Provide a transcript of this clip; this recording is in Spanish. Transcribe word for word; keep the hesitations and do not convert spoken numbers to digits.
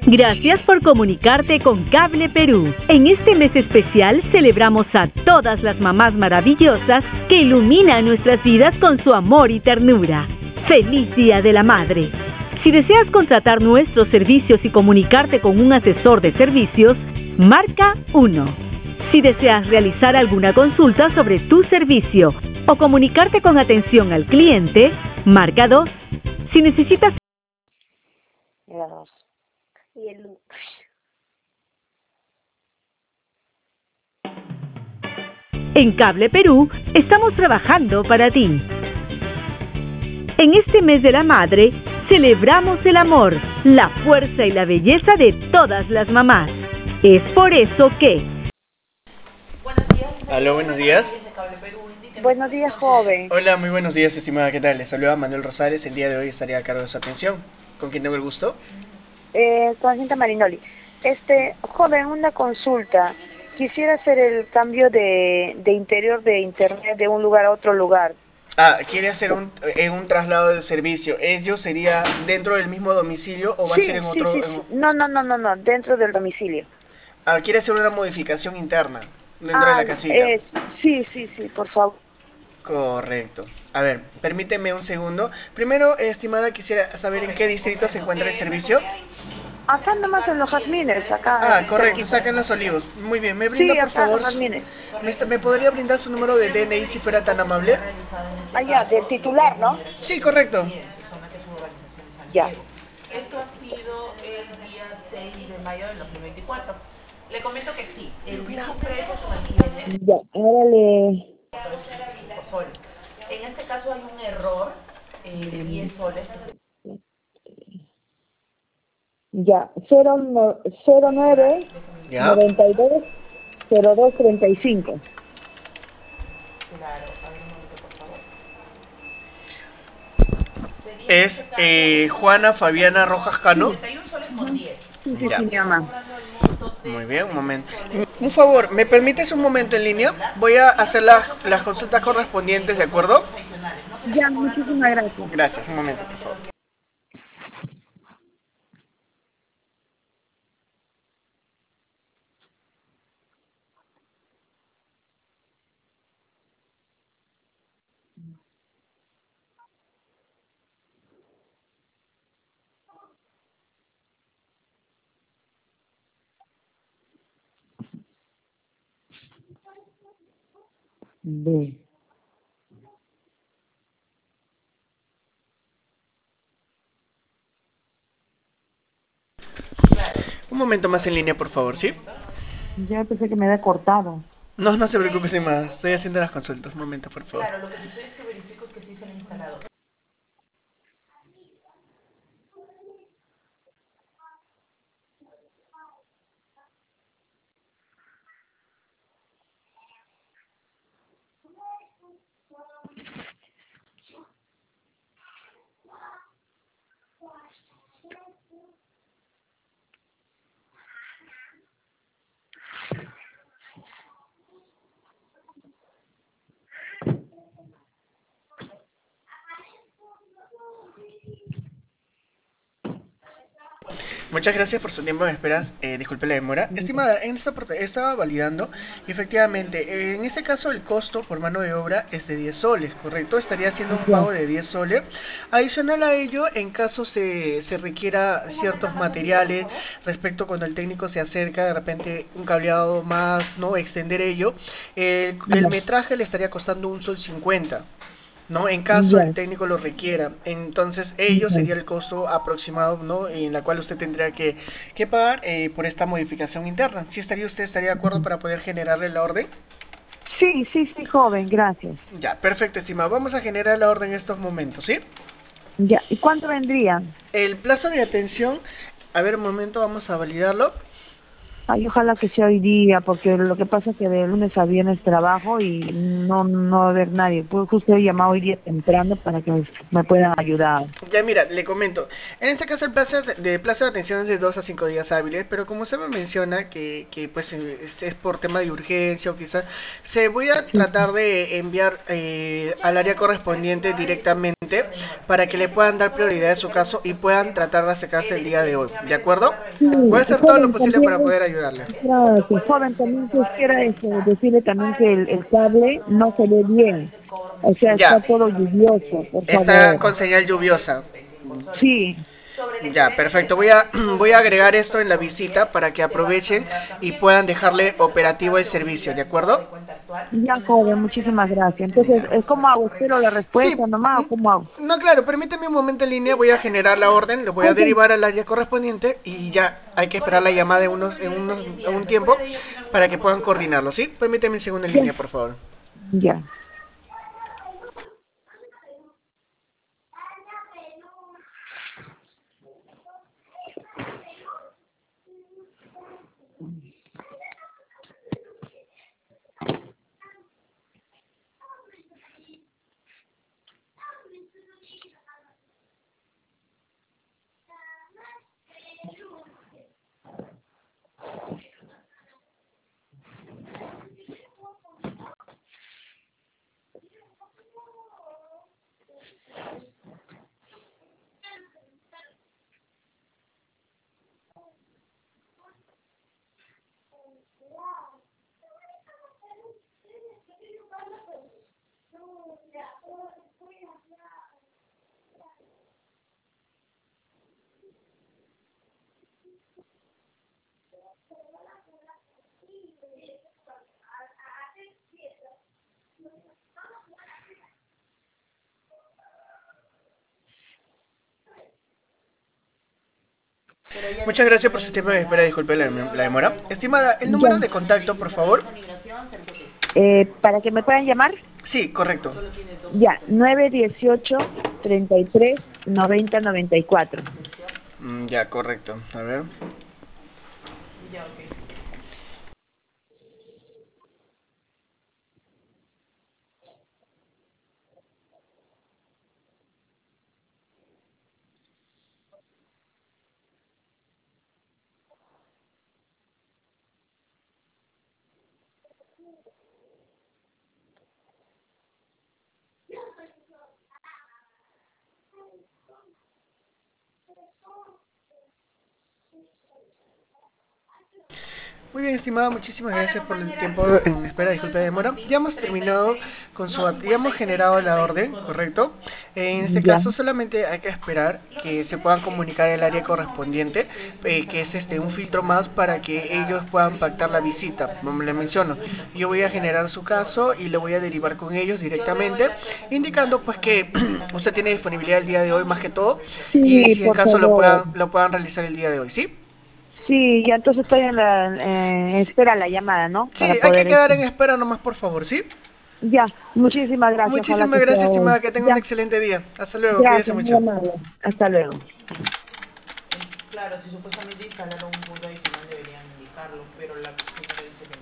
Gracias por comunicarte con Cable Perú. En este mes especial celebramos a todas las mamás maravillosas que iluminan nuestras vidas con su amor y ternura. ¡Feliz Día de la Madre! Si deseas contratar nuestros servicios y comunicarte con un asesor de servicios, marca uno. Si deseas realizar alguna consulta sobre tu servicio o comunicarte con atención al cliente, marca dos. Si necesitas... La dos. Y el uno. En Cable Perú estamos trabajando para ti. En este mes de la madre, celebramos el amor, la fuerza y la belleza de todas las mamás. Es por eso que... Aló, buenos días. Buenos días, joven. Hola, muy buenos días, estimada, ¿qué tal? Les saluda Manuel Rosales, el día de hoy estaría a cargo de su atención. ¿Con quién tengo el gusto? Eh, con Cinta Marinoli. Este, joven, una consulta. Quisiera hacer el cambio de, de interior de internet de un lugar a otro lugar. Ah, quiere hacer un, eh, un traslado de servicio. ¿Ello sería dentro del mismo domicilio o va a Sí, ser en sí, otro...? sí, en- sí. No, no, no, no, no, dentro del domicilio. Ah, quiere hacer una modificación interna dentro de Ah, la casita. es, sí, sí, sí, por favor. Correcto. A ver, permíteme un segundo. Primero, estimada, quisiera saber en qué distrito se encuentra el servicio. Acá nomás en los jazmines, acá. Ah, correcto, cerquita. saca en Los Olivos. Muy bien, ¿me brinda Sí, por acá en favor? los jazmines. ¿Me, está- me podría brindar su número de D N I si fuera tan amable? Allá, del titular, ¿no? Sí, correcto. Ya. Esto ha sido el día seis de mayo del dos mil veinticuatro. Le comento que sí, el mismo precio se mantiene Ya, ahora le... por soles. En este caso hay un error eh, de diez soles. Ya, cero no- cero nueve ¿Ya? noventa y dos cero dos treinta y cinco. Claro, a ver un momento, por favor. Sería en Es este caso eh, Juana Fabiana Rojas Cano. treinta y uno soles con diez. Sí, sí, Ya. sí, mi mamá. Cobrando el monto de Muy bien, un momento. diez soles. Un favor, ¿me permites un momento en línea? Voy a hacer las, las consultas correspondientes, ¿de acuerdo? Ya, muchísimas gracias. Gracias, un momento, por favor. B. Un momento más en línea, por favor, ¿sí? Ya pensé que me había cortado. No, no se preocupe, sin más. Estoy haciendo las consultas. Un momento, por favor. Claro, lo que sucede es que verifico que sí se le ha instalado. Muchas gracias por su tiempo de esperas. Eh, disculpe la demora. Estimada, en esta parte estaba validando y efectivamente, eh, en este caso el costo por mano de obra es de diez soles, ¿correcto? Estaría haciendo un pago de diez soles. Adicional a ello, en caso se, se requiera ciertos materiales respecto cuando el técnico se acerca, de repente un cableado más, ¿no? Extender ello, el, el metraje le estaría costando un sol cincuenta. ¿No? En caso Ya. el técnico lo requiera. Entonces, ello sería el costo aproximado, ¿no? En la cual usted tendría que, que pagar eh, por esta modificación interna. ¿Sí estaría usted estaría de acuerdo para poder generarle la orden? Sí, sí, sí, joven, gracias. Ya, perfecto, estimado. Vamos a generar la orden en estos momentos, ¿sí? Ya, ¿y cuánto vendría? El plazo de atención, a ver, un momento, vamos a validarlo. Ay, ojalá que sea hoy día, porque lo que pasa es que de lunes a viernes trabajo y no, no va a haber nadie. Pues justo he llamado hoy día temprano para que me, me puedan ayudar. Ya mira, le comento. En este caso el plazo de, de plazo de atención es de dos a cinco días hábiles, pero como usted me menciona que, que pues eh, es, es por tema de urgencia o quizás, se voy a Sí, tratar de enviar eh, al área correspondiente directamente para que le puedan dar prioridad a su caso y puedan tratar de acercarse el día de hoy, ¿de acuerdo? sí, Voy a y hacer todo lo joven posible para también, poder ayudarle. gracias, joven también quisiera este, decirle también que el, el cable no se ve bien. O sea, está Ya, todo lluvioso, por está favor. con señal lluviosa. Sí, Ya, perfecto. Voy a, voy a agregar esto en la visita para que aprovechen y puedan dejarle operativo el servicio, ¿de acuerdo? ya joven, muchísimas gracias. Entonces, Ya. eh, ¿cómo hago? ¿Espero la Sí, respuesta nomás o cómo hago? mm, no, claro, permíteme un momento en línea, voy a generar la orden, lo voy a Ok, derivar al área correspondiente y ya hay que esperar la llamada de unos, en unos, en un tiempo para que puedan coordinarlo, ¿sí? Permíteme un segundo en ya, línea, por favor. ya. Muchas gracias por su tiempo de espera, disculpe la, la demora. Estimada, el número Ya. de contacto, por favor. Eh, para que me puedan llamar, Sí, correcto. ya, nueve dieciocho treinta y tres noventa noventa y cuatro. Mm, ya, correcto. A ver. Muy bien, estimada, muchísimas gracias por el tiempo en espera, disculpe la demora. Ya hemos terminado con su, ya hemos generado la orden, ¿correcto? En este Ya, caso solamente hay que esperar que se puedan comunicar el área correspondiente, eh, que es este un filtro más para que ellos puedan pactar la visita, como les menciono. Yo voy a generar su caso y le voy a derivar con ellos directamente, indicando pues que usted tiene disponibilidad el día de hoy más que todo y sí, si en por caso lo favor. puedan, lo puedan realizar el día de hoy, ¿sí? Sí, ya entonces estoy en la, eh, espera la llamada, ¿no? Para Sí, hay que poder, quedar este, en espera nomás, por favor, ¿sí? ya, muchísimas gracias, ojalá Muchísimas que sea gracias, hoy. estimada. Que tenga un Ya, excelente día. Hasta luego. Cuídese gracias, muy mucho. amable. Hasta luego. Claro, si supuestamente instalaron un punto adicional deberían indicarlo, pero la señora dice que no.